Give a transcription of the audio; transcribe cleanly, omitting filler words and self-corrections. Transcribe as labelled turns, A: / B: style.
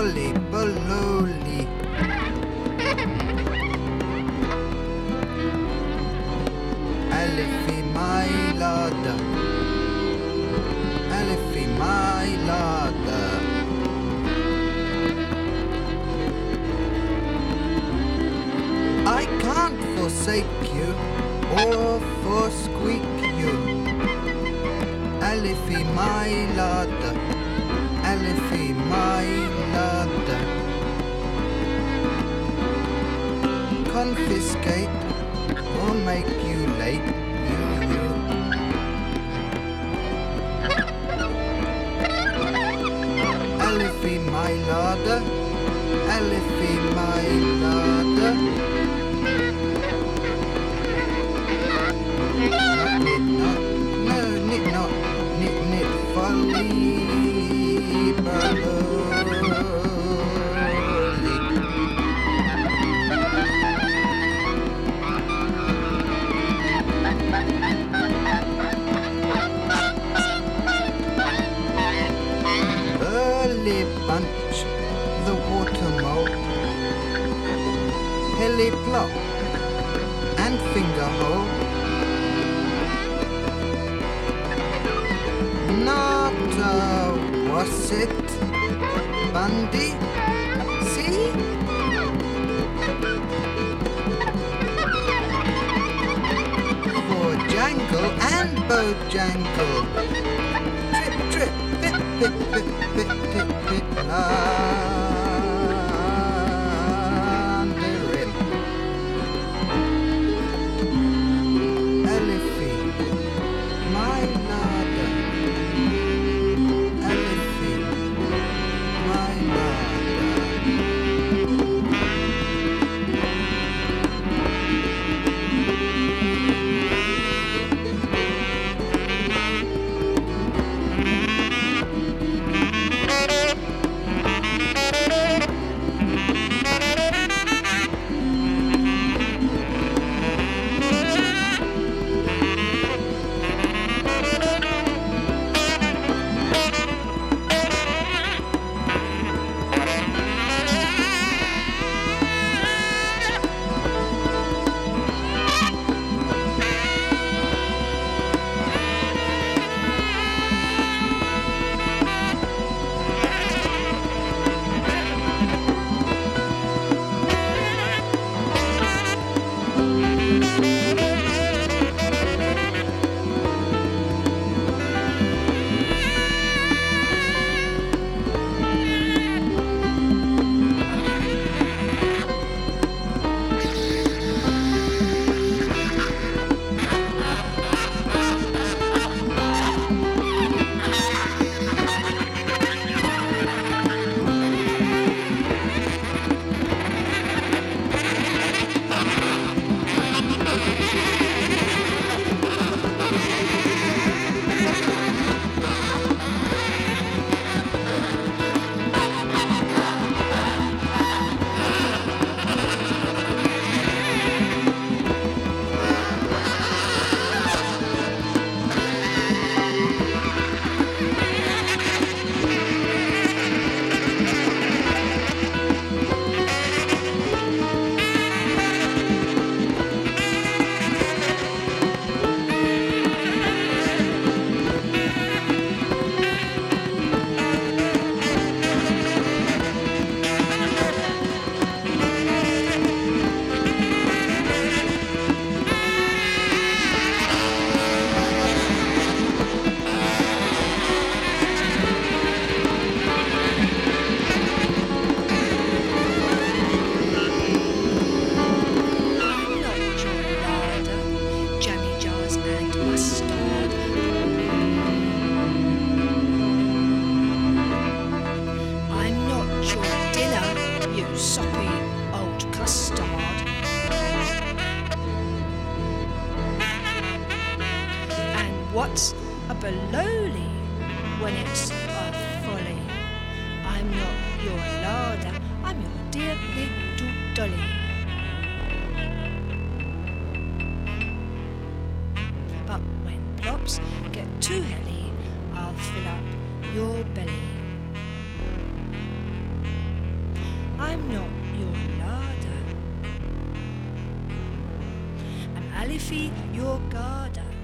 A: bully, baloli. Alifi my lada. Alifi my lada. I can't forsake you or forsqueak you. Alifi my lada. Alifi my lada. Confiscate or make you late. You. Alifi my lada. Alifi my lada. Knit, folly, Early bunch, the water mole, hilly plop, and finger hole. Not was it Bundy? See? For jangle and bojangle. Trip, trip, pip, pip, pip, pip, pip, pip, under him. Alifi, my lada. Alifi, my lada.
B: What's a baloney when it's a folly? I'm not your larder, I'm your dear little dolly. But when plops get too hilly, I'll fill up your belly. Liffey, your garter.